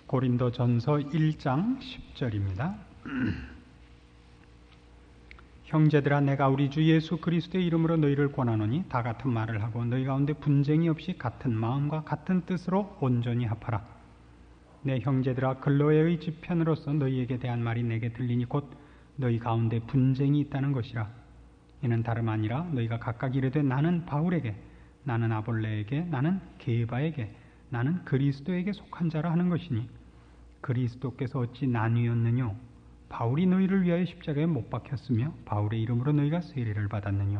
고린도전서 1장 10절입니다. 형제들아, 내가 우리 주 예수 그리스도의 이름으로 너희를 권하노니 다 같은 말을 하고 너희 가운데 분쟁이 없이 같은 마음과 같은 뜻으로 온전히 합하라. 내 형제들아, 글로에의 지편으로서 너희에게 대한 말이 내게 들리니 곧 너희 가운데 분쟁이 있다는 것이라. 이는 다름 아니라 너희가 각각 이르되 나는 바울에게, 나는 아볼레에게, 나는 게바에게, 나는 그리스도에게 속한 자라 하는 것이니, 그리스도께서 어찌 나뉘었느뇨? 바울이 너희를 위하여 십자가에 못 박혔으며 바울의 이름으로 너희가 세례를 받았느뇨?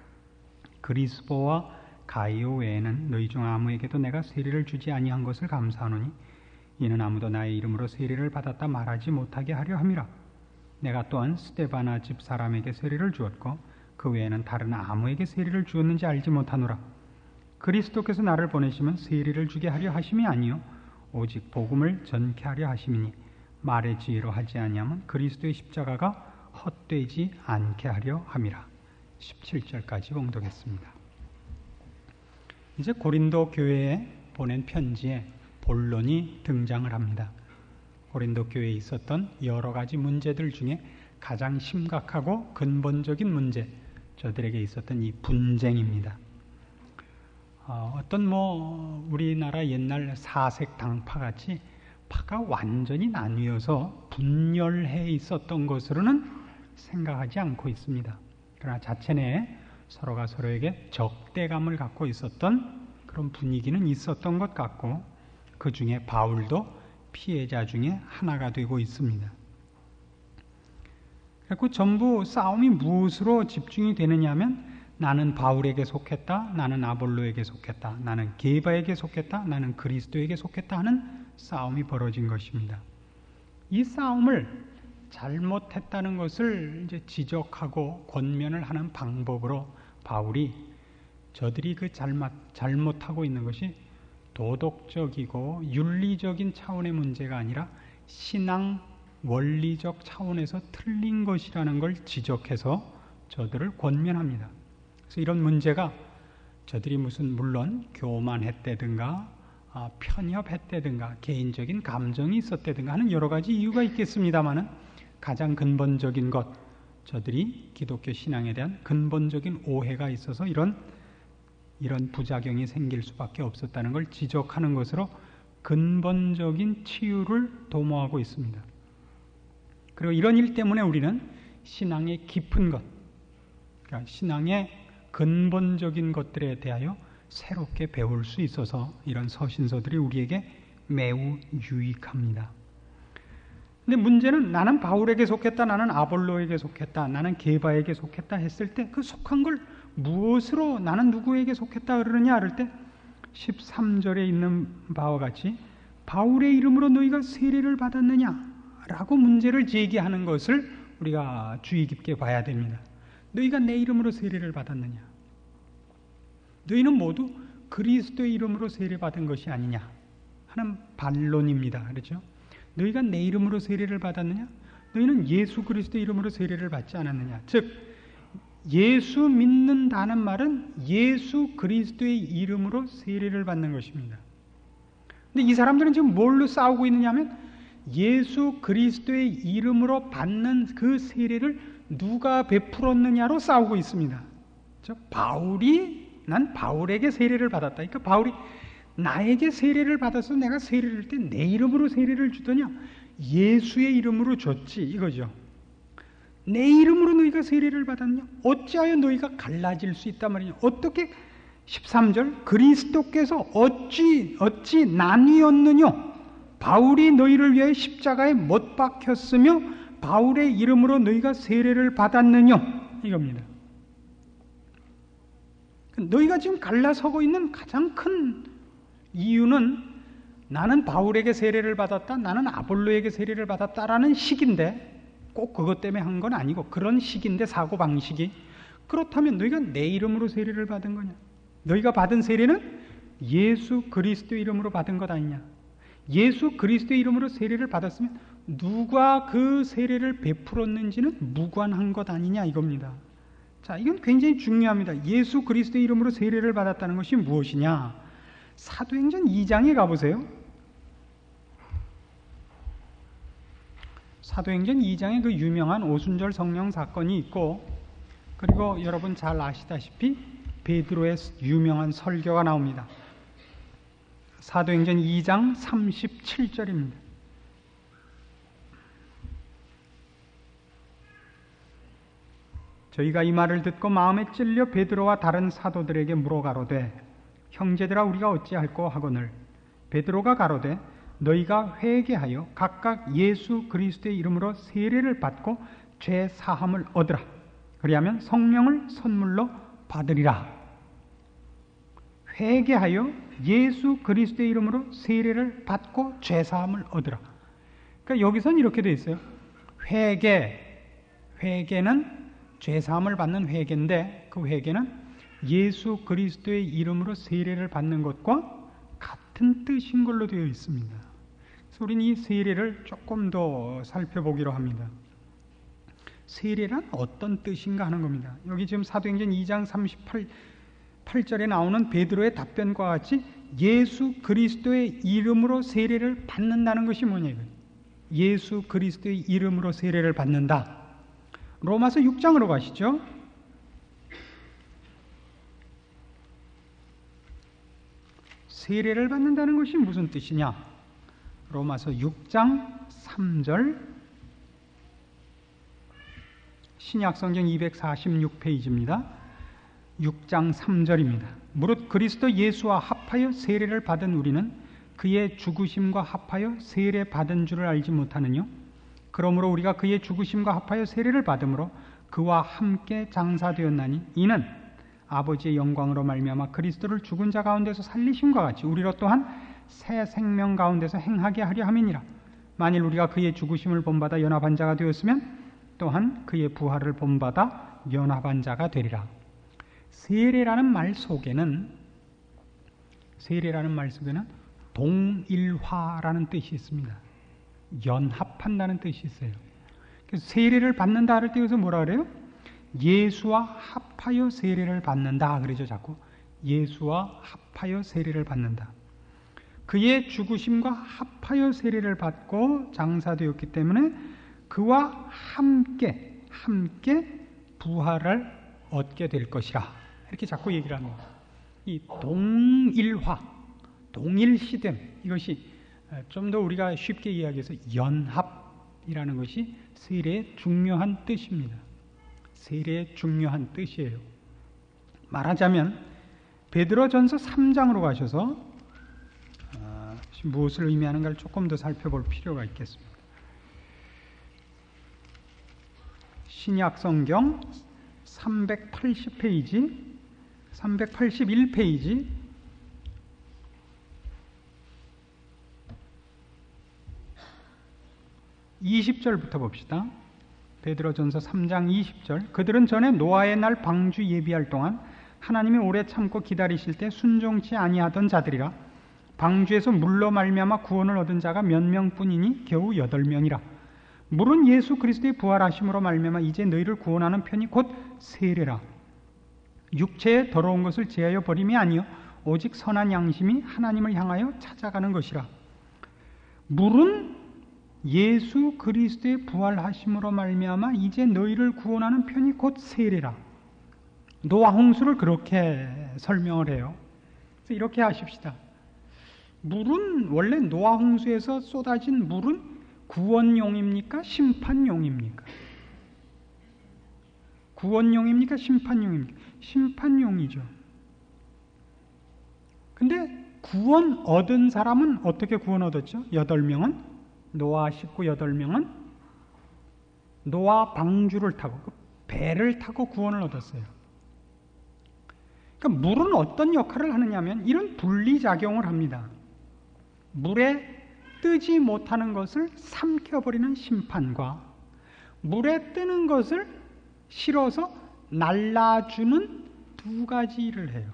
그리스도와 가이오 외에는 너희 중 아무에게도 내가 세례를 주지 아니한 것을 감사하노니, 이는 아무도 나의 이름으로 세례를 받았다 말하지 못하게 하려 함이라. 내가 또한 스데바나 집 사람에게 세례를 주었고 그 외에는 다른 아무에게 세례를 주었는지 알지 못하노라. 그리스도께서 나를 보내시면 세례를 주게 하려 하심이 아니요 오직 복음을 전케 하려 하심이니, 말의 지혜로 하지 아니하면 그리스도의 십자가가 헛되지 않게 하려 함이라. 17절까지 봉독했습니다. 이제 고린도 교회에 보낸 편지에 본론이 등장을 합니다. 고린도 교회에 있었던 여러 가지 문제들 중에 가장 심각하고 근본적인 문제, 저들에게 있었던 이 분쟁입니다. 어떤 우리나라 옛날 사색 당파 같이 파가 완전히 나뉘어서 분열해 있었던 것으로는 생각하지 않고 있습니다. 그러나 자체 내에 서로가 서로에게 적대감을 갖고 있었던 그런 분위기는 있었던 것 같고, 그 중에 바울도 피해자 중에 하나가 되고 있습니다. 그리고 전부 싸움이 무엇으로 집중이 되느냐 하면, 나는 바울에게 속했다, 나는 아볼로에게 속했다, 나는 게바에게 속했다, 나는 그리스도에게 속했다 하는 싸움이 벌어진 것입니다. 이 싸움을 잘못했다는 것을 이제 지적하고 권면을 하는 방법으로 바울이 저들이 그 잘못하고 있는 것이 도덕적이고 윤리적인 차원의 문제가 아니라 신앙 원리적 차원에서 틀린 것이라는 걸 지적해서 저들을 권면합니다. 그래서 이런 문제가 저들이 물론 교만했다든가 편협했다든가 개인적인 감정이 있었다든가 하는 여러 가지 이유가 있겠습니다마는, 가장 근본적인 것, 저들이 기독교 신앙에 대한 근본적인 오해가 있어서 이런 부작용이 생길 수밖에 없었다는 걸 지적하는 것으로 근본적인 치유를 도모하고 있습니다. 그리고 이런 일 때문에 우리는 신앙의 깊은 것, 그러니까 신앙의 근본적인 것들에 대하여 새롭게 배울 수 있어서 이런 서신서들이 우리에게 매우 유익합니다. 근데 문제는 나는 바울에게 속했다, 나는 아볼로에게 속했다, 나는 게바에게 속했다 했을 때 그 속한 걸 무엇으로 나는 누구에게 속했다 그러느냐 할 때 13절에 있는 바와 같이 바울의 이름으로 너희가 세례를 받았느냐라고 문제를 제기하는 것을 우리가 주의 깊게 봐야 됩니다. 너희가 내 이름으로 세례를 받았느냐? 너희는 모두 그리스도의 이름으로 세례받은 것이 아니냐 하는 반론입니다. 그렇죠? 너희가 내 이름으로 세례를 받았느냐? 너희는 예수 그리스도의 이름으로 세례를 받지 않았느냐? 즉 예수 믿는다는 말은 예수 그리스도의 이름으로 세례를 받는 것입니다. 근데 이 사람들은 지금 뭘로 싸우고 있느냐 하면, 예수 그리스도의 이름으로 받는 그 세례를 누가 베풀었느냐로 싸우고 있습니다. 난 바울에게 세례를 받았다. 그러니까 바울이 나에게 세례를 받아서 내가 세례를 할 때 내 이름으로 세례를 주더냐? 예수의 이름으로 줬지, 이거죠. 내 이름으로 너희가 세례를 받았냐? 어찌하여 너희가 갈라질 수 있단 말이냐? 어떻게 13절 그리스도께서 어찌 나뉘었느뇨? 바울이 너희를 위하여 십자가에 못 박혔으며 바울의 이름으로 너희가 세례를 받았느뇨? 이겁니다. 너희가 지금 갈라서고 있는 가장 큰 이유는 나는 바울에게 세례를 받았다, 나는 아볼로에게 세례를 받았다라는 식인데, 꼭 그것 때문에 한 건 아니고 그런 식인데, 사고방식이 그렇다면 너희가 내 이름으로 세례를 받은 거냐? 너희가 받은 세례는 예수 그리스도의 이름으로 받은 것 아니냐? 예수 그리스도의 이름으로 세례를 받았으면 누가 그 세례를 베풀었는지는 무관한 것 아니냐 이겁니다. 자, 이건 굉장히 중요합니다. 예수 그리스도의 이름으로 세례를 받았다는 것이 무엇이냐? 사도행전 2장에 가보세요. 사도행전 2장에 그 유명한 오순절 성령 사건이 있고, 그리고 여러분 잘 아시다시피 베드로의 유명한 설교가 나옵니다. 사도행전 2장 37절입니다. 저희가 이 말을 듣고 마음에 찔려 베드로와 다른 사도들에게 물어가로되 형제들아 우리가 어찌할꼬 하거늘 베드로가 가로되 너희가 회개하여 각각 예수 그리스도의 이름으로 세례를 받고 죄 사함을 얻으라. 그리하면 성령을 선물로 받으리라. 회개하여 예수 그리스도의 이름으로 세례를 받고 죄 사함을 얻으라. 그러니까 여기서는 이렇게 되어 있어요. 회개는 죄 사함을 받는 회개인데, 그 회개는 예수 그리스도의 이름으로 세례를 받는 것과 같은 뜻인 걸로 되어 있습니다. 그래서 우리는 이 세례를 조금 더 살펴보기로 합니다. 세례란 어떤 뜻인가 하는 겁니다. 여기 지금 사도행전 2장 38절에 나오는 베드로의 답변과 같이 예수 그리스도의 이름으로 세례를 받는다는 것이 뭐냐 이거예요. 예수 그리스도의 이름으로 세례를 받는다. 로마서 6장으로 가시죠. 세례를 받는다는 것이 무슨 뜻이냐? 로마서 6장 3절, 신약성경 246페이지입니다. 6장 3절입니다. 무릇 그리스도 예수와 합하여 세례를 받은 우리는 그의 죽으심과 합하여 세례 받은 줄을 알지 못하느뇨? 그러므로 우리가 그의 죽으심과 합하여 세례를 받음으로 그와 함께 장사되었나니 이는 아버지의 영광으로 말미암아 그리스도를 죽은 자 가운데서 살리심과 같이 우리로 또한 새 생명 가운데서 행하게 하려 함이니라. 만일 우리가 그의 죽으심을 본받아 연합한 자가 되었으면 또한 그의 부활을 본받아 연합한 자가 되리라. 세례라는 말 속에는 동일화라는 뜻이 있습니다. 연합한다는 뜻이 있어요. 그래서 세례를 받는다 할 때 여기서 뭐라 그래요? 예수와 합하여 세례를 받는다 그러죠. 자꾸 예수와 합하여 세례를 받는다. 그의 죽으심과 합하여 세례를 받고 장사되었기 때문에 그와 함께 부활을 얻게 될 것이라 이렇게 자꾸 얘기를 합니다. 이 동일화, 동일시됨, 이것이 좀 더 우리가 쉽게 이야기해서 연합이라는 것이 세례의 중요한 뜻입니다. 세례의 중요한 뜻이에요. 말하자면 베드로전서 3장으로 가셔서 무엇을 의미하는가를 조금 더 살펴볼 필요가 있겠습니다. 신약성경 380페이지, 381페이지, (20절부터) 봅시다. 베드로전서 3장 20절. 그들은 전에 노아의 날 방주 예비할 동안 하나님이 오래 참고 기다리실 때 순종치 아니하던 자들이라. 방주에서 물로 말미암아 구원을 얻은 자가 몇 명뿐이니 겨우 8명이라. 물은 예수 그리스도의 부활하심으로 말미암아 이제 너희를 구원하는 편이 곧 세례라. 육체의 더러운 것을 제하여 버림이 아니요 오직 선한 양심이 하나님을 향하여 찾아가는 것이라. 물은 예수 그리스도의 부활하심으로 말미암아 이제 너희를 구원하는 편이 곧 세례라. 노아 홍수를 그렇게 설명을 해요. 그래서 이렇게 하십시다. 물은 원래 노아 홍수에서 쏟아진 물은 구원용입니까? 심판용입니까? 구원용입니까? 심판용입니까? 심판용이죠. 근데 구원 얻은 사람은 어떻게 구원 얻었죠? 8명은? 노아 식구 8명은 노아 방주를 타고 배를 타고 구원을 얻었어요. 그러니까 물은 어떤 역할을 하느냐면 이런 분리작용을 합니다. 물에 뜨지 못하는 것을 삼켜버리는 심판과 물에 뜨는 것을 실어서 날라주는 두 가지 일을 해요.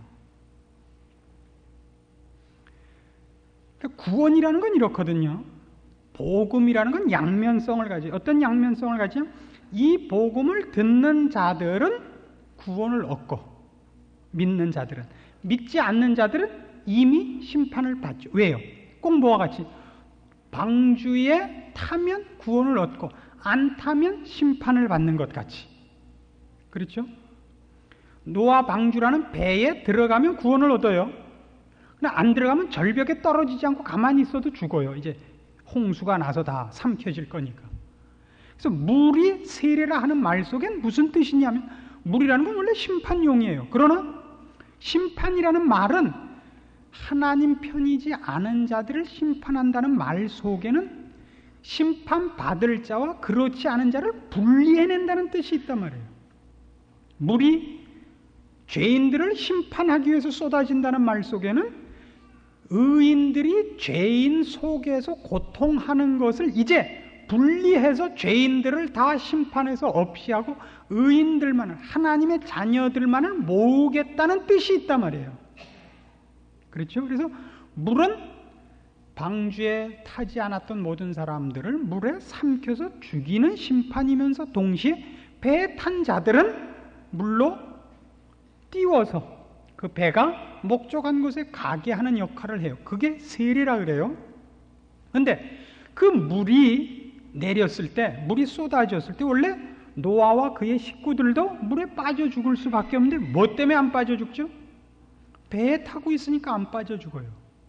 그러니까 구원이라는 건 이렇거든요. 복음이라는 건 양면성을 가지죠. 어떤 양면성을 가지냐? 이 복음을 듣는 자들은 구원을 얻고 믿는 자들은, 믿지 않는 자들은 이미 심판을 받죠. 왜요? 꼭 뭐와 같이 방주에 타면 구원을 얻고 안 타면 심판을 받는 것 같이. 그렇죠? 노아 방주라는 배에 들어가면 구원을 얻어요. 그러나 안 들어가면 절벽에 떨어지지 않고 가만히 있어도 죽어요. 이제 홍수가 나서 다 삼켜질 거니까. 그래서 물이 세례라 하는 말 속엔 무슨 뜻이냐면, 물이라는 건 원래 심판용이에요. 그러나 심판이라는 말은 하나님 편이지 않은 자들을 심판한다는 말 속에는 심판받을 자와 그렇지 않은 자를 분리해낸다는 뜻이 있단 말이에요. 물이 죄인들을 심판하기 위해서 쏟아진다는 말 속에는 의인들이 죄인 속에서 고통하는 것을 이제 분리해서 죄인들을 다 심판해서 없이 하고 의인들만을, 하나님의 자녀들만을 모으겠다는 뜻이 있단 말이에요. 그렇죠? 그래서 물은 방주에 타지 않았던 모든 사람들을 물에 삼켜서 죽이는 심판이면서 동시에 배에 탄 자들은 물로 띄워서 그 배가 목적한 곳에 가게 하는 역할을 해요. 그게 세례라 그래요. 그런데 그 물이 내렸을 때, 물이 쏟아졌을 때 원래 노아와 그의 식구들도 물에 빠져 죽을 수밖에 없는데 뭐 때문에 안 빠져 죽죠? 배에 타고 있으니까 안 빠져 죽어요.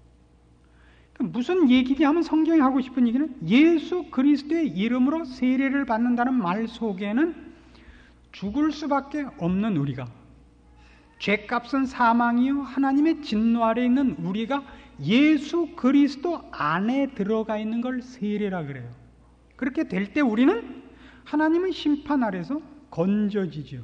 무슨 얘기냐 하면 성경이 하고 싶은 얘기는 예수 그리스도의 이름으로 세례를 받는다는 말 속에는 죽을 수밖에 없는 우리가, 죄값은 사망이요 하나님의 진노 아래 있는 우리가 예수 그리스도 안에 들어가 있는 걸 세례라 그래요. 그렇게 될 때 우리는 하나님의 심판 아래서 건져지죠.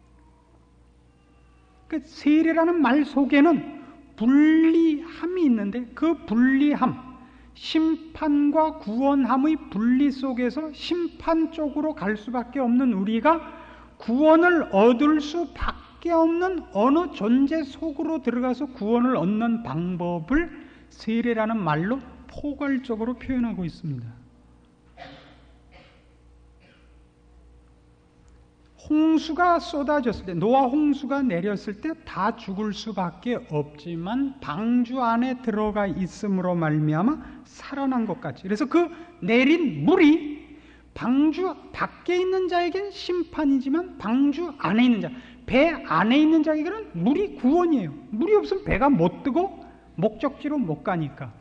그 세례라는 말 속에는 분리함이 있는데 그 분리함, 심판과 구원함의 분리 속에서 심판 쪽으로 갈 수밖에 없는 우리가 구원을 얻을 수밖에 없는 어느 존재 속으로 들어가서 구원을 얻는 방법을 세례라는 말로 포괄적으로 표현하고 있습니다. 홍수가 쏟아졌을 때, 노아 홍수가 내렸을 때 다 죽을 수밖에 없지만 방주 안에 들어가 있음으로 말미암아 살아난 것 같이. 그래서 그 내린 물이 방주 밖에 있는 자에겐 심판이지만 방주 안에 있는 자, 배 안에 있는 자에게는 물이 구원이에요. 물이 없으면 배가 못 뜨고 목적지로 못 가니까.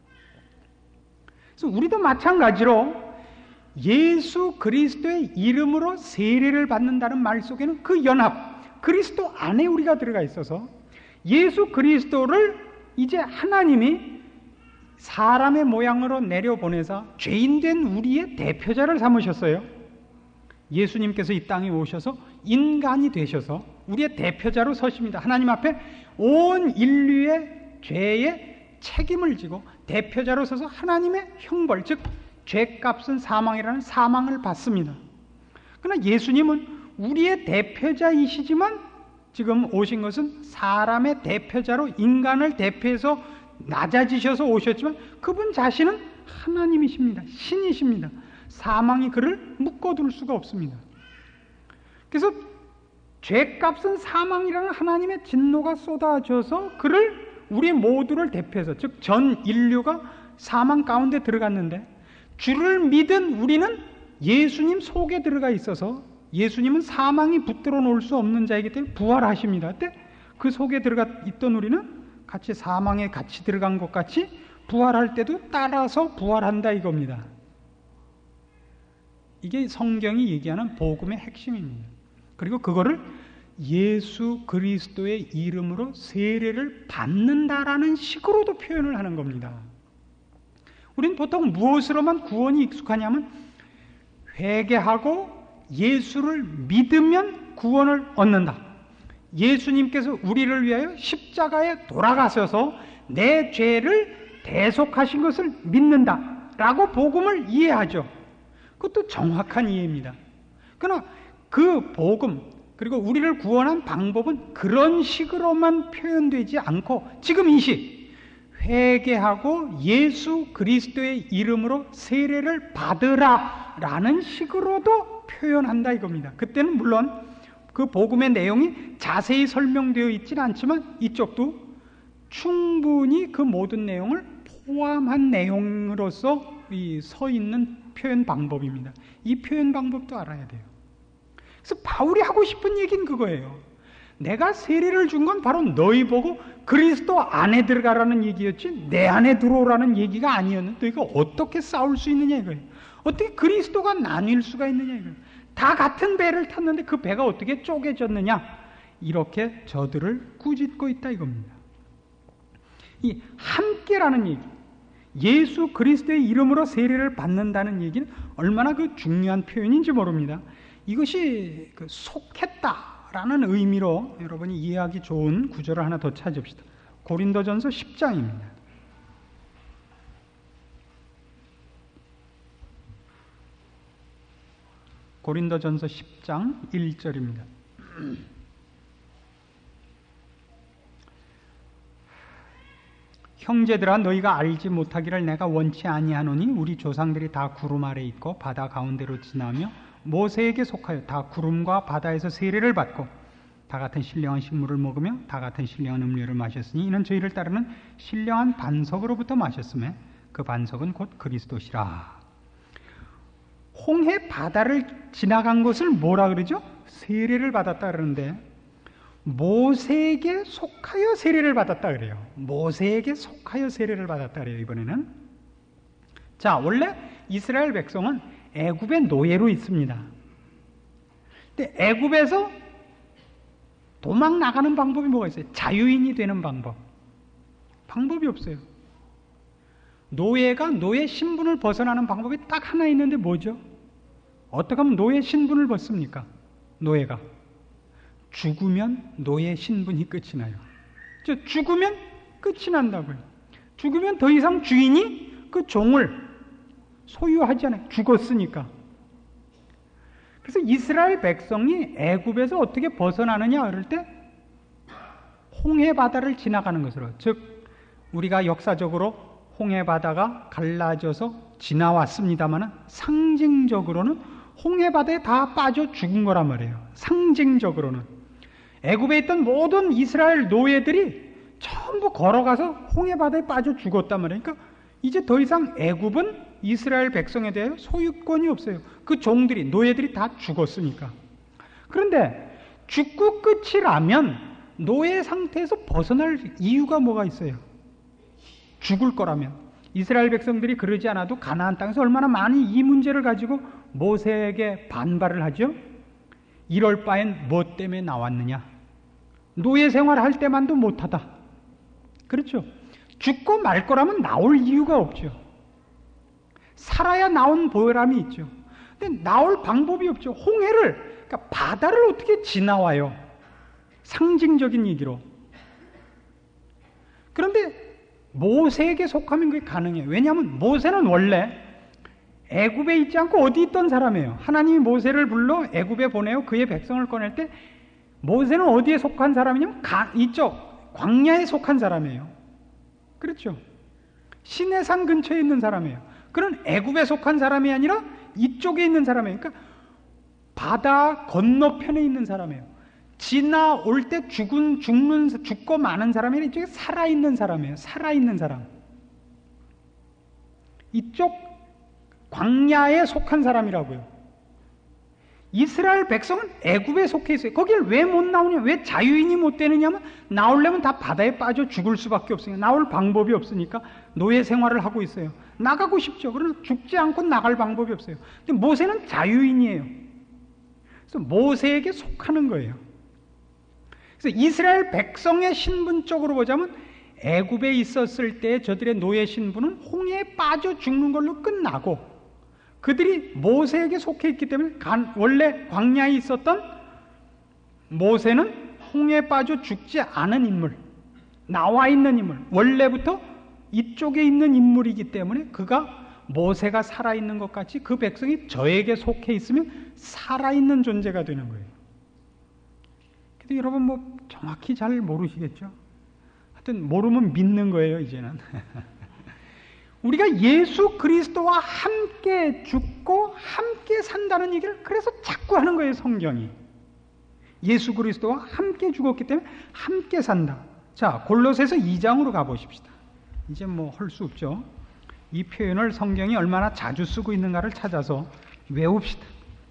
그래서 우리도 마찬가지로 예수 그리스도의 이름으로 세례를 받는다는 말 속에는 그 연합, 그리스도 안에 우리가 들어가 있어서 예수 그리스도를 이제 하나님이 사람의 모양으로 내려보내서 죄인된 우리의 대표자를 삼으셨어요. 예수님께서 이 땅에 오셔서 인간이 되셔서 우리의 대표자로 서십니다. 하나님 앞에 온 인류의 죄의 책임을 지고 대표자로 서서 하나님의 형벌, 즉 죄값은 사망이라는 사망을 받습니다. 그러나 예수님은 우리의 대표자이시지만 지금 오신 것은 사람의 대표자로 인간을 대표해서 낮아지셔서 오셨지만 그분 자신은 하나님이십니다. 신이십니다. 사망이 그를 묶어둘 수가 없습니다. 그래서 죄값은 사망이라는 하나님의 진노가 쏟아져서 그를 우리 모두를 대표해서, 즉 전 인류가 사망 가운데 들어갔는데 주를 믿은 우리는 예수님 속에 들어가 있어서 예수님은 사망이 붙들어 놓을 수 없는 자이기 때문에 부활하십니다. 그때 그 속에 들어가 있던 우리는 같이 사망에 같이 들어간 것 같이 부활할 때도 따라서 부활한다 이겁니다. 이게 성경이 얘기하는 복음의 핵심입니다. 그리고 그거를 예수 그리스도의 이름으로 세례를 받는다라는 식으로도 표현을 하는 겁니다. 우리는 보통 무엇으로만 구원이 익숙하냐면 회개하고 예수를 믿으면 구원을 얻는다. 예수님께서 우리를 위하여 십자가에 돌아가셔서 내 죄를 대속하신 것을 믿는다 라고 복음을 이해하죠. 그것도 정확한 이해입니다. 그러나 그 복음 그리고 우리를 구원한 방법은 그런 식으로만 표현되지 않고 지금 이 시 회개하고 예수 그리스도의 이름으로 세례를 받으라 라는 식으로도 표현한다 이겁니다. 그때는 물론 그 복음의 내용이 자세히 설명되어 있지는 않지만 이쪽도 충분히 그 모든 내용을 포함한 내용으로서 서 있는 표현 방법입니다. 이 표현 방법도 알아야 돼요. 그래서 바울이 하고 싶은 얘기는 그거예요. 내가 세례를 준 건 바로 너희 보고 그리스도 안에 들어가라는 얘기였지 내 안에 들어오라는 얘기가 아니었는데 너희가 어떻게 싸울 수 있느냐 이거예요. 어떻게 그리스도가 나뉠 수가 있느냐 이거예요. 다 같은 배를 탔는데 그 배가 어떻게 쪼개졌느냐, 이렇게 저들을 꾸짖고 있다 이겁니다. 이 함께라는 얘기, 예수 그리스도의 이름으로 세례를 받는다는 얘기는 얼마나 그 중요한 표현인지 모릅니다. 이것이 그 속했다라는 의미로 여러분이 이해하기 좋은 구절을 하나 더 찾읍시다. 고린도전서 10장입니다. 고린도전서 10장 1절입니다. 형제들아 너희가 알지 못하기를 내가 원치 아니하노니 우리 조상들이 다 구름 아래 있고 바다 가운데로 지나며 모세에게 속하여 다 구름과 바다에서 세례를 받고 다 같은 신령한 식물을 먹으며 다 같은 신령한 음료를 마셨으니 이는 저희를 따르는 신령한 반석으로부터 마셨으며 그 반석은 곧 그리스도시라. 홍해 바다를 지나간 것을 뭐라 그러죠? 세례를 받았다 그러는데 모세에게 속하여 세례를 받았다 그래요. 모세에게 속하여 세례를 받았다 그래요. 이번에는 자, 원래 이스라엘 백성은 애굽의 노예로 있습니다. 근데 애굽에서 도망 나가는 방법이 뭐가 있어요? 자유인이 되는 방법이 없어요. 노예가 노예 신분을 벗어나는 방법이 딱 하나 있는데 뭐죠? 어떻게 하면 노예 신분을 벗습니까? 노예가 죽으면 노예 신분이 끝이 나요. 죽으면 끝이 난다고요. 죽으면 더 이상 주인이 그 종을 소유하지 않아요. 죽었으니까. 그래서 이스라엘 백성이 애굽에서 어떻게 벗어나느냐 그럴 때 홍해 바다를 지나가는 것으로, 즉 우리가 역사적으로 홍해 바다가 갈라져서 지나왔습니다만 상징적으로는 홍해 바다에 다 빠져 죽은 거란 말이에요. 상징적으로는 애굽에 있던 모든 이스라엘 노예들이 전부 걸어가서 홍해 바다에 빠져 죽었단 말이에요. 그러니까 이제 더 이상 애굽은 이스라엘 백성에 대해 소유권이 없어요. 그 종들이, 노예들이 다 죽었으니까. 그런데 죽고 끝이라면 노예 상태에서 벗어날 이유가 뭐가 있어요? 죽을 거라면. 이스라엘 백성들이 그러지 않아도 가나안 땅에서 얼마나 많이 이 문제를 가지고 모세에게 반발을 하죠. 이럴 바엔 뭐 때문에 나왔느냐? 노예 생활할 때만도 못하다. 그렇죠? 죽고 말 거라면 나올 이유가 없죠. 살아야 나온 보람이 있죠. 근데 나올 방법이 없죠. 홍해를, 그러니까 바다를 어떻게 지나와요? 상징적인 얘기로. 그런데 모세에게 속하면 그게 가능해요. 왜냐하면 모세는 원래 애굽에 있지 않고 어디 있던 사람이에요. 하나님이 모세를 불러 애굽에 보내어 그의 백성을 꺼낼 때 모세는 어디에 속한 사람이냐면 이쪽 광야에 속한 사람이에요. 그렇죠? 시내산 근처에 있는 사람이에요. 그런 애굽에 속한 사람이 아니라 이쪽에 있는 사람이에요. 그러니까 바다 건너편에 있는 사람이에요. 지나올 때 죽고 마는 사람이 아니라 이쪽에 살아있는 사람이에요. 살아있는 사람. 이쪽 광야에 속한 사람이라고요. 이스라엘 백성은 애굽에 속해 있어요. 거길 왜 못 나오냐? 왜 자유인이 못 되느냐면 나오려면 다 바다에 빠져 죽을 수밖에 없으니까, 나올 방법이 없으니까 노예 생활을 하고 있어요. 나가고 싶죠. 그러나 죽지 않고 나갈 방법이 없어요. 근데 모세는 자유인이에요. 그래서 모세에게 속하는 거예요. 그래서 이스라엘 백성의 신분적으로 보자면 애굽에 있었을 때 저들의 노예 신분은 홍해에 빠져 죽는 걸로 끝나고, 그들이 모세에게 속해 있기 때문에 원래 광야에 있었던 모세는 홍해에 빠져 죽지 않은 인물, 나와 있는 인물, 원래부터 이쪽에 있는 인물이기 때문에 그가 모세가 살아있는 것 같이 그 백성이 저에게 속해 있으면 살아있는 존재가 되는 거예요. 근데 여러분 뭐 정확히 잘 모르시겠죠? 하여튼 모르면 믿는 거예요, 이제는. 우리가 예수 그리스도와 함께 죽고 함께 산다는 얘기를 그래서 자꾸 하는 거예요, 성경이. 예수 그리스도와 함께 죽었기 때문에 함께 산다. 자, 골로새서 2장으로 가보십시다. 이제 뭐 할 수 없죠. 이 표현을 성경이 얼마나 자주 쓰고 있는가를 찾아서 외웁시다.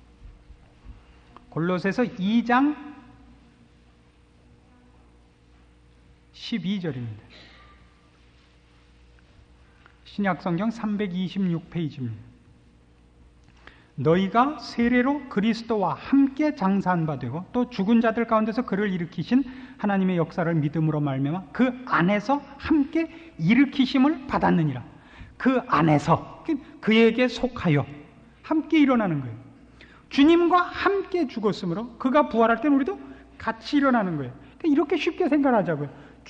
골로새서 2장 12절입니다. 신약성경 326페이지입니다. 너희가 세례로 그리스도와 함께 장사한 바 되고 또 죽은 자들 가운데서 그를 일으키신 하나님의 역사를 믿음으로 말미암아 그 안에서 함께 일으키심을 받았느니라. 그 안에서, 그에게 속하여 함께 일어나는 거예요. 주님과 함께 죽었으므로 그가 부활할 때는 우리도 같이 일어나는 거예요. 이렇게 쉽게 생각하자고요.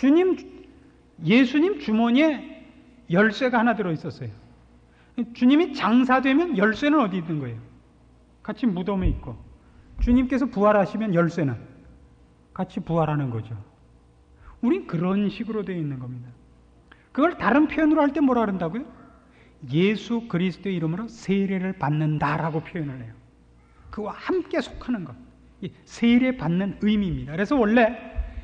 예수님 주머니에 열쇠가 하나 들어있었어요. 주님이 장사되면 열쇠는 어디 있는 거예요? 같이 무덤에 있고, 주님께서 부활하시면 열쇠는 같이 부활하는 거죠. 우린 그런 식으로 되어 있는 겁니다. 그걸 다른 표현으로 할 때 뭐라 그런다고요? 예수 그리스도의 이름으로 세례를 받는다라고 표현을 해요. 그와 함께 속하는 것, 세례 받는 의미입니다. 그래서 원래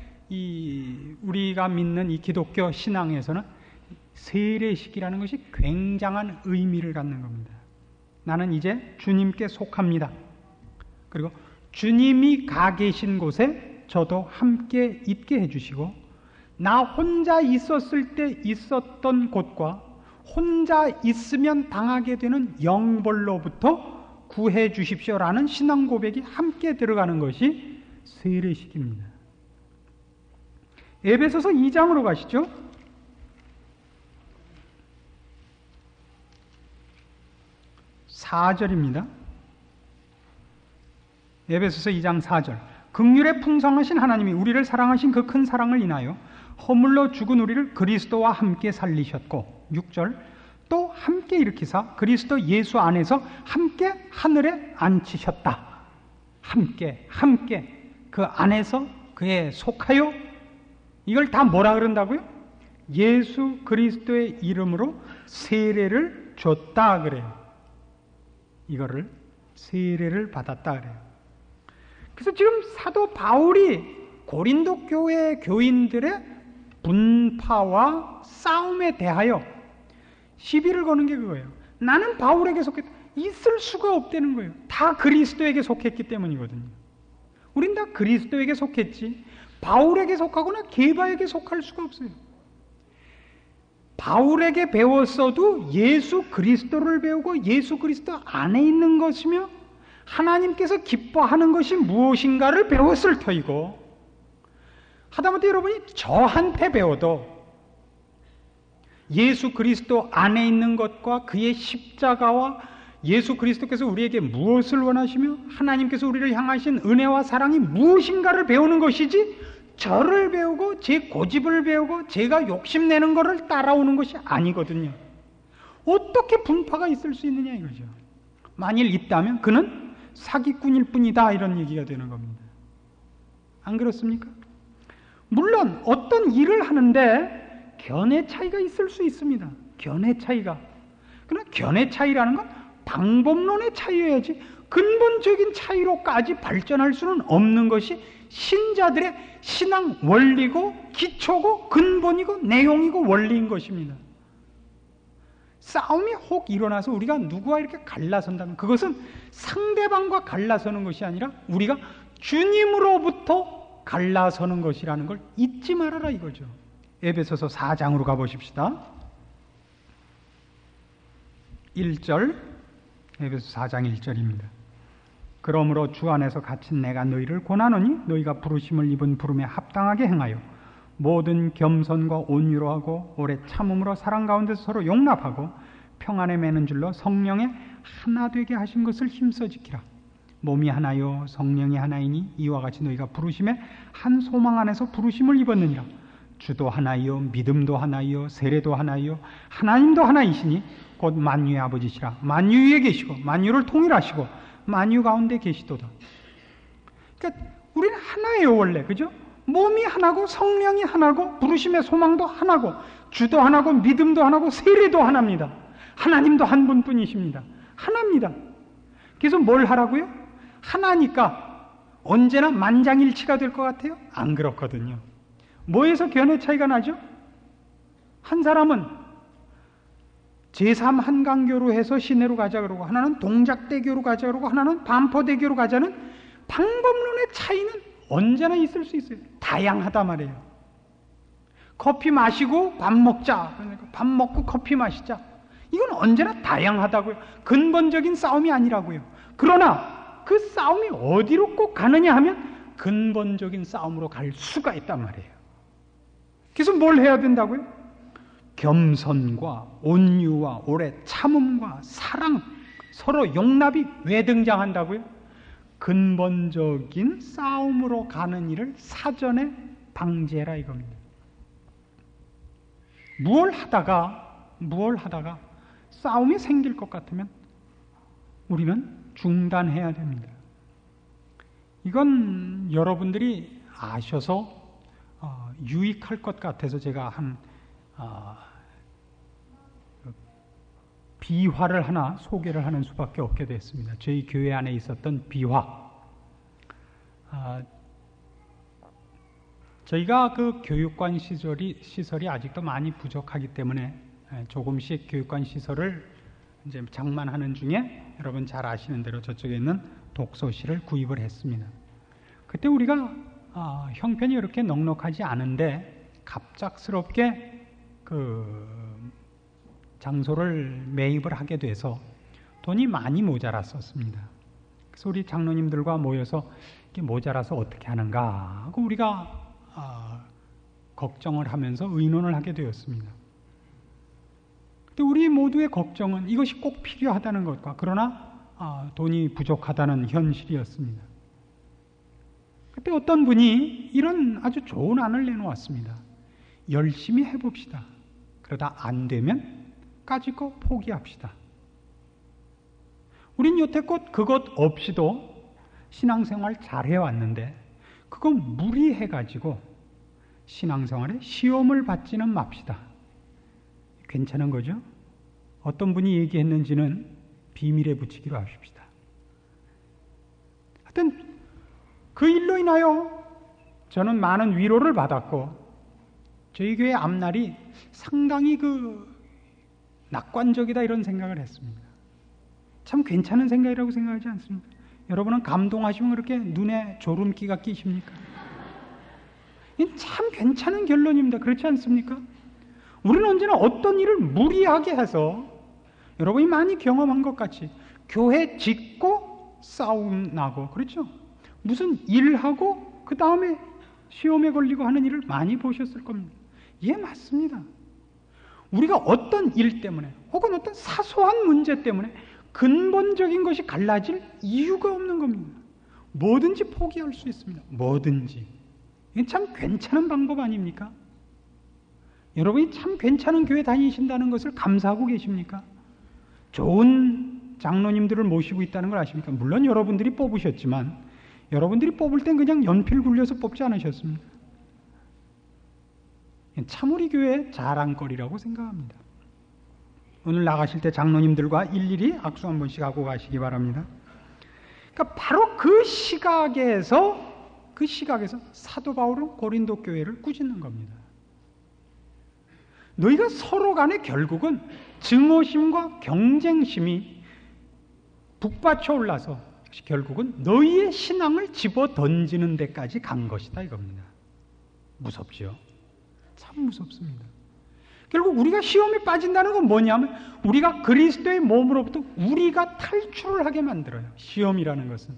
우리가 믿는 이 기독교 신앙에서는 세례식이라는 것이 굉장한 의미를 갖는 겁니다. 나는 이제 주님께 속합니다. 그리고 주님이 가 계신 곳에 저도 함께 있게 해주시고, 나 혼자 있었을 때 있었던 곳과 혼자 있으면 당하게 되는 영벌로부터 구해 주십시오라는 신앙 고백이 함께 들어가는 것이 세례식입니다. 에베소서 2장으로 가시죠. (4절입니다) 에베소서 2장 4절. 긍휼에 풍성하신 하나님이 우리를 사랑하신 그 큰 사랑을 인하여 허물로 죽은 우리를 그리스도와 함께 살리셨고, 6절. 또 함께 일으키사 그리스도 예수 안에서 함께 하늘에 앉히셨다. 함께 그 안에서 그에 속하여, 이걸 다 뭐라 그런다고요? 예수 그리스도의 이름으로 세례를 줬다 그래요. 이거를 세례를 받았다 그래요. 그래서 지금 사도 바울이 고린도 교회 교인들의 분파와 싸움에 대하여 시비를 거는 게 그거예요. 나는 바울에게 속했다. 있을 수가 없다는 거예요. 다 그리스도에게 속했기 때문이거든요. 우린 다 그리스도에게 속했지 바울에게 속하거나 게바에게 속할 수가 없어요. 바울에게 배웠어도 예수 그리스도를 배우고 예수 그리스도 안에 있는 것이며 하나님께서 기뻐하는 것이 무엇인가를 배웠을 터이고, 하다못해 여러분이 저한테 배워도 예수 그리스도 안에 있는 것과 그의 십자가와 예수 그리스도께서 우리에게 무엇을 원하시며 하나님께서 우리를 향하신 은혜와 사랑이 무엇인가를 배우는 것이지, 저를 배우고 제 고집을 배우고 제가 욕심내는 것을 따라오는 것이 아니거든요. 어떻게 분파가 있을 수 있느냐 이거죠. 만일 있다면 그는 사기꾼일 뿐이다, 이런 얘기가 되는 겁니다. 안 그렇습니까? 물론 어떤 일을 하는데 견해 차이가 있을 수 있습니다. 견해 차이가. 그러나 견해 차이라는 건 방법론의 차이여야지 근본적인 차이로까지 발전할 수는 없는 것이 신자들의 신앙 원리고 기초고 근본이고 내용이고 원리인 것입니다. 싸움이 혹 일어나서 우리가 누구와 이렇게 갈라선다면 그것은 상대방과 갈라서는 것이 아니라 우리가 주님으로부터 갈라서는 것이라는 걸 잊지 말아라 이거죠. 에베소서 4장으로 가보십시다. 1절, 에베소 4장 1절입니다. 그러므로 주 안에서 갇힌 내가 너희를 권하노니 너희가 부르심을 입은 부름에 합당하게 행하여 모든 겸손과 온유로 하고 오래 참음으로 사랑 가운데서 서로 용납하고 평안에 매는 줄로 성령에 하나 되게 하신 것을 힘써 지키라. 몸이 하나요 성령이 하나이니 이와 같이 너희가 부르심에 한 소망 안에서 부르심을 입었느니라. 주도 하나이요 믿음도 하나이요 세례도 하나이요 하나님도 하나이시니 곧 만유의 아버지시라. 만유 위에 계시고 만유를 통일하시고 만유 가운데 계시도다. 그러니까 우리는 하나예요 원래, 그죠? 몸이 하나고 성령이 하나고 부르심의 소망도 하나고 주도 하나고 믿음도 하나고 세례도 하나입니다. 하나님도 한 분뿐이십니다. 하나입니다. 그래서 뭘 하라고요? 하나니까 언제나 만장일치가 될 것 같아요? 안 그렇거든요. 뭐에서 견해 차이가 나죠? 한 사람은 제3한강교로 해서 시내로 가자 그러고, 하나는 동작대교로 가자 그러고, 하나는 반포대교로 가자는 방법론의 차이는 언제나 있을 수 있어요. 다양하다 말이에요. 커피 마시고 밥 먹자. 그러니까 밥 먹고 커피 마시자. 이건 언제나 다양하다고요. 근본적인 싸움이 아니라고요. 그러나 그 싸움이 어디로 꼭 가느냐 하면 근본적인 싸움으로 갈 수가 있단 말이에요. 그래서 뭘 해야 된다고요? 겸손과 온유와 오래 참음과 사랑, 서로 용납이 왜 등장한다고요? 근본적인 싸움으로 가는 일을 사전에 방지해라 이겁니다. 무얼 하다가 싸움이 생길 것 같으면 우리는 중단해야 됩니다. 이건 여러분들이 아셔서 유익할 것 같아서 제가 비화를 하나 소개를 하는 수밖에 없게 됐습니다. 저희 교회 안에 있었던 비화. 저희가 그 교육관 시설이 아직도 많이 부족하기 때문에 조금씩 교육관 시설을 이제 장만하는 중에 여러분 잘 아시는 대로 저쪽에 있는 독서실을 구입을 했습니다. 그때 우리가 형편이 이렇게 넉넉하지 않은데 갑작스럽게 그 장소를 매입을 하게 돼서 돈이 많이 모자랐었습니다. 그래서 우리 장로님들과 모여서 이게 모자라서 어떻게 하는가 하고 우리가 걱정을 하면서 의논을 하게 되었습니다. 근데 우리 모두의 걱정은 이것이 꼭 필요하다는 것과 그러나 돈이 부족하다는 현실이었습니다. 그때 어떤 분이 이런 아주 좋은 안을 내놓았습니다. 열심히 해봅시다. 그러다 안 되면 까짓거 포기합시다. 우린 여태껏 그것 없이도 신앙생활 잘 해왔는데 그거 무리해가지고 신앙생활에 시험을 받지는 맙시다. 괜찮은 거죠? 어떤 분이 얘기했는지는 비밀에 붙이기로 하십시다. 하여튼 그 일로 인하여 저는 많은 위로를 받았고 저희 교회 앞날이 상당히 낙관적이다 이런 생각을 했습니다. 참 괜찮은 생각이라고 생각하지 않습니까? 여러분은 감동하시면 그렇게 눈에 졸음기가 끼십니까? 참 괜찮은 결론입니다. 그렇지 않습니까? 우리는 언제나 어떤 일을 무리하게 해서 여러분이 많이 경험한 것 같이 교회 짓고 싸움 나고 그렇죠? 무슨 일하고 그 다음에 시험에 걸리고 하는 일을 많이 보셨을 겁니다. 예, 맞습니다. 우리가 어떤 일 때문에 혹은 어떤 사소한 문제 때문에 근본적인 것이 갈라질 이유가 없는 겁니다. 뭐든지 포기할 수 있습니다. 뭐든지. 이게 참 괜찮은 방법 아닙니까? 여러분이 참 괜찮은 교회 다니신다는 것을 감사하고 계십니까? 좋은 장로님들을 모시고 있다는 걸 아십니까? 물론 여러분들이 뽑으셨지만 여러분들이 뽑을 땐 그냥 연필 굴려서 뽑지 않으셨습니까? 참 우리 교회의 자랑거리라고 생각합니다. 오늘 나가실 때 장로님들과 일일이 악수 한 번씩 하고 가시기 바랍니다. 그러니까 바로 그 시각에서 사도 바울은 고린도 교회를 꾸짖는 겁니다. 너희가 서로 간에 결국은 증오심과 경쟁심이 북받쳐 올라서 결국은 너희의 신앙을 집어 던지는 데까지 간 것이다 이겁니다. 무섭죠? 참 무섭습니다. 결국 우리가 시험에 빠진다는 건 뭐냐면 우리가 그리스도의 몸으로부터 우리가 탈출을 하게 만들어요. 시험이라는 것은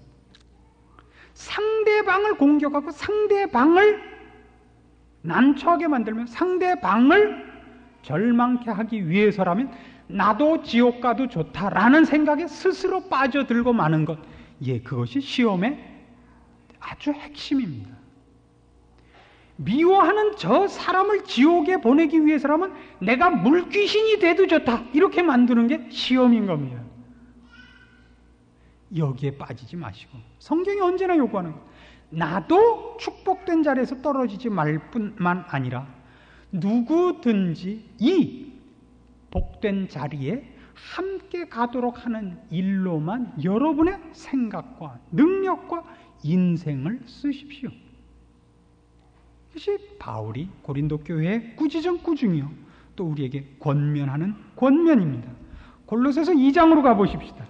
상대방을 공격하고 상대방을 난처하게 만들면 상대방을 절망케 하기 위해서라면 나도 지옥 가도 좋다라는 생각에 스스로 빠져들고 마는 것, 그것이 시험의 아주 핵심입니다. 미워하는 저 사람을 지옥에 보내기 위해서라면 내가 물귀신이 돼도 좋다 이렇게 만드는 게 시험인 겁니다. 여기에 빠지지 마시고 성경이 언제나 요구하는 것, 나도 축복된 자리에서 떨어지지 말 뿐만 아니라 누구든지 이 복된 자리에 함께 가도록 하는 일로만 여러분의 생각과 능력과 인생을 쓰십시오. 이것이 바울이 고린도 교회에 꾸짖은 꾸중이요 또 우리에게 권면하는 권면입니다. 골로새서 2장으로 가보십시다.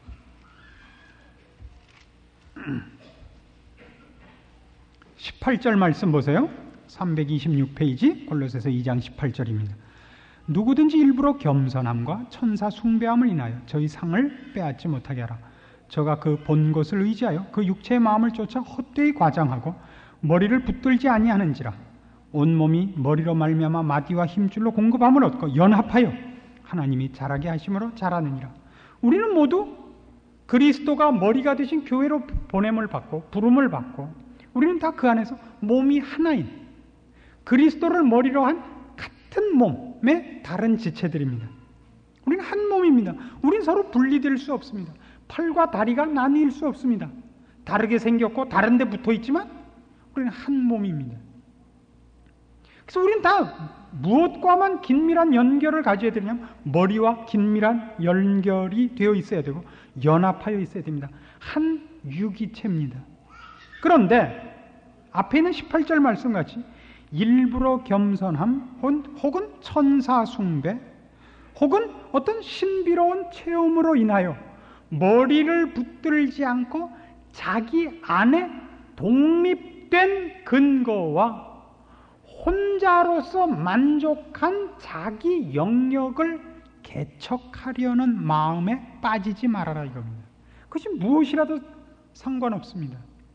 18절 말씀 보세요. 326페이지 골로새서 2장 18절입니다. 누구든지 일부러 겸손함과 천사 숭배함을 인하여 저희 상을 빼앗지 못하게 하라. 저가 그 본 것을 의지하여 그 육체의 마음을 쫓아 헛되이 과장하고 머리를 붙들지 아니하는지라. 온몸이 머리로 말미암아 마디와 힘줄로 공급함을 얻고 연합하여 하나님이 자라게 하심으로 자라느니라. 우리는 모두 그리스도가 머리가 되신 교회로 보냄을 받고 부름을 받고 우리는 다 그 안에서 몸이 하나인 그리스도를 머리로 한 같은 몸의 다른 지체들입니다. 우리는 한 몸입니다. 우리는 서로 분리될 수 없습니다. 팔과 다리가 나뉠 수 없습니다. 다르게 생겼고 다른 데 붙어 있지만 우리는 한 몸입니다. 그래서 우리는 다 무엇과만 긴밀한 연결을 가져야 되냐면 머리와 긴밀한 연결이 되어 있어야 되고 연합하여 있어야 됩니다. 한 유기체입니다. 그런데 앞에 있는 18절 말씀같이 일부러 겸손함 혹은 천사 숭배 혹은 어떤 신비로운 체험으로 인하여 머리를 붙들지 않고 자기 안에 독립된 근거와 혼자로서 만족한 자기 영역을 개척하려는 마음에 빠지지 말아라 이겁니다. 그것이 무엇이라도 상관없습니다.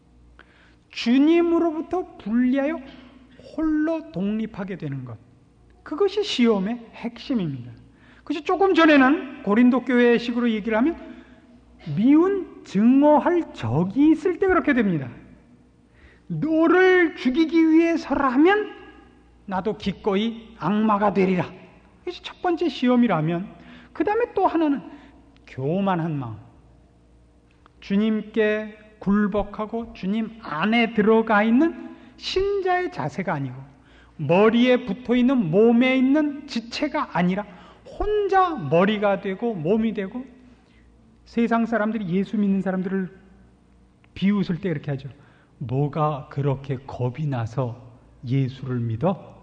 주님으로부터 분리하여 홀로 독립하게 되는 것, 그것이 시험의 핵심입니다. 그것이 조금 전에는 고린도 교회 식으로 얘기를 하면 미운 증오할 적이 있을 때 그렇게 됩니다. 너를 죽이기 위해서라면 나도 기꺼이 악마가 되리라. 이것이 첫 번째 시험이라면, 그 다음에 또 하나는 교만한 마음, 주님께 굴복하고 주님 안에 들어가 있는 신자의 자세가 아니고 머리에 붙어있는 몸에 있는 지체가 아니라 혼자 머리가 되고 몸이 되고, 세상 사람들이 예수 믿는 사람들을 비웃을 때 이렇게 하죠. 뭐가 그렇게 겁이 나서 예수를 믿어?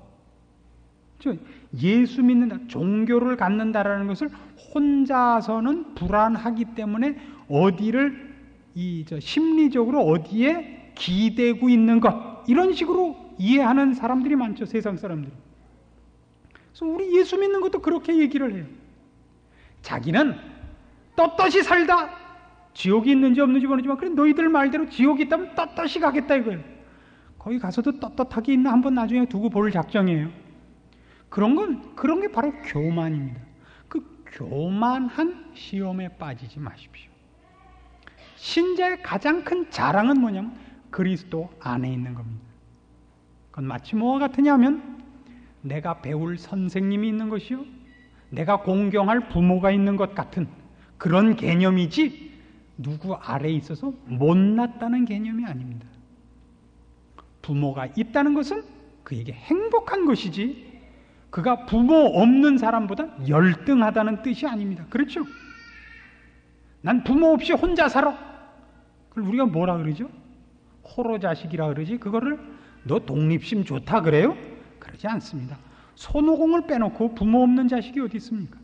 예수 믿는다, 종교를 갖는다라는 것을 혼자서는 불안하기 때문에 어디를 심리적으로 어디에 기대고 있는 것, 이런 식으로 이해하는 사람들이 많죠. 세상 사람들이. 그래서 우리 예수 믿는 것도 그렇게 얘기를 해요. 자기는 떳떳이 살다 지옥이 있는지 없는지 모르지만 그래 너희들 말대로 지옥이 있다면 떳떳이 가겠다 이거예요. 거기 가서도 떳떳하게 있나 한번 나중에 두고 볼 작정이에요. 그런 게 바로 교만입니다. 그 교만한 시험에 빠지지 마십시오. 신자의 가장 큰 자랑은 뭐냐면 그리스도 안에 있는 겁니다. 그건 마치 뭐와 같으냐면 내가 배울 선생님이 있는 것이요, 내가 공경할 부모가 있는 것 같은 그런 개념이지 누구 아래에 있어서 못났다는 개념이 아닙니다. 부모가 있다는 것은 그에게 행복한 것이지 그가 부모 없는 사람보다 열등하다는 뜻이 아닙니다. 그렇죠? 난 부모 없이 혼자 살아. 그걸 우리가 뭐라 그러죠? 호로 자식이라 그러지. 그거를 너 독립심 좋다 그래요? 그러지 않습니다. 손오공을 빼놓고 부모 없는 자식이 어디 있습니까?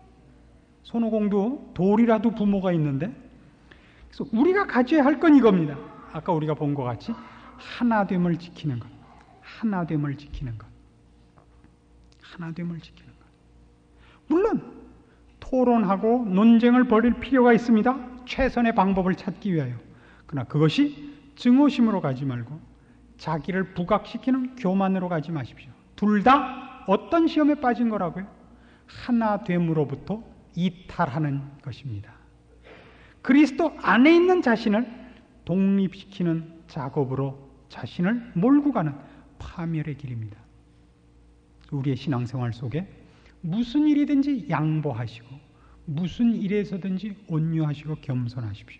손오공도 돌이라도 부모가 있는데. 그래서 우리가 가져야 할 건 이겁니다. 아까 우리가 본 것 같이 하나됨을 지키는 것, 하나됨을 지키는 것, 하나됨을 지키는 것. 물론 토론하고 논쟁을 벌일 필요가 있습니다. 최선의 방법을 찾기 위하여. 그러나 그것이 증오심으로 가지 말고 자기를 부각시키는 교만으로 가지 마십시오. 둘 다 어떤 시험에 빠진 거라고요? 하나됨으로부터 이탈하는 것입니다. 그리스도 안에 있는 자신을 독립시키는 작업으로 자신을 몰고 가는 파멸의 길입니다. 우리의 신앙생활 속에 무슨 일이든지 양보하시고 무슨 일에서든지 온유하시고 겸손하십시오.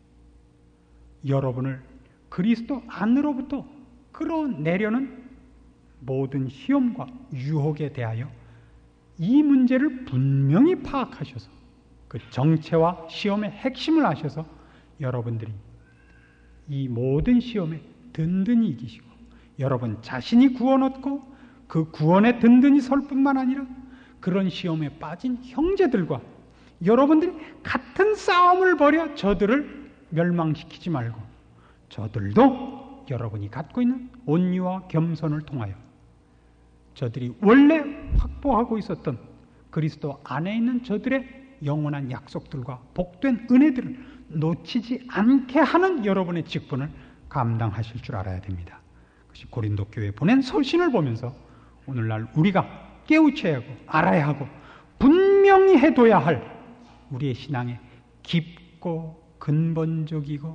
여러분을 그리스도 안으로부터 끌어내려는 모든 시험과 유혹에 대하여 이 문제를 분명히 파악하셔서 그 정체와 시험의 핵심을 아셔서 여러분들이 이 모든 시험에 든든히 이기시고 여러분 자신이 구원 얻고 그 구원에 든든히 설 뿐만 아니라 그런 시험에 빠진 형제들과 여러분들이 같은 싸움을 벌여 저들을 멸망시키지 말고 저들도 여러분이 갖고 있는 온유와 겸손을 통하여 저들이 원래 확보하고 있었던 그리스도 안에 있는 저들의 영원한 약속들과 복된 은혜들을 놓치지 않게 하는 여러분의 직분을 감당하실 줄 알아야 됩니다. 그것이 고린도 교회에 보낸 서신을 보면서 오늘날 우리가 깨우쳐야 하고 알아야 하고 분명히 해둬야 할 우리의 신앙의 깊고 근본적이고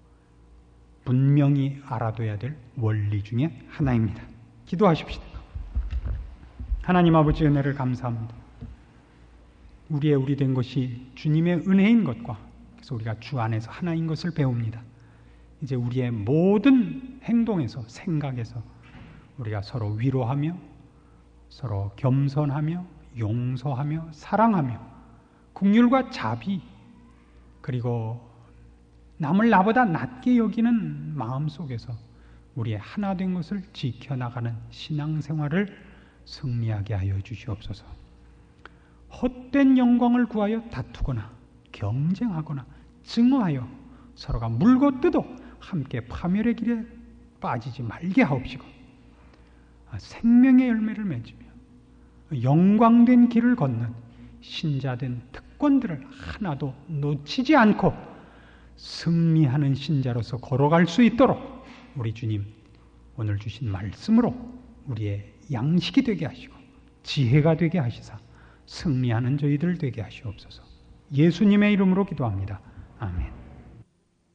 분명히 알아둬야 될 원리 중에 하나입니다. 기도하십시다. 하나님 아버지 은혜를 감사합니다. 우리 된 것이 주님의 은혜인 것과 그래서 우리가 주 안에서 하나인 것을 배웁니다. 이제 우리의 모든 행동에서 생각에서 우리가 서로 위로하며 서로 겸손하며 용서하며 사랑하며 긍휼과 자비 그리고 남을 나보다 낮게 여기는 마음 속에서 우리의 하나 된 것을 지켜나가는 신앙생활을 승리하게 하여 주시옵소서. 헛된 영광을 구하여 다투거나 경쟁하거나 증오하여 서로가 물고 뜯어 함께 파멸의 길에 빠지지 말게 하옵시고 생명의 열매를 맺으며 영광된 길을 걷는 신자된 특권들을 하나도 놓치지 않고 승리하는 신자로서 걸어갈 수 있도록 우리 주님 오늘 주신 말씀으로 우리의 양식이 되게 하시고 지혜가 되게 하시사 승리하는 저희들 되게 하시옵소서. 예수님의 이름으로 기도합니다. 아멘.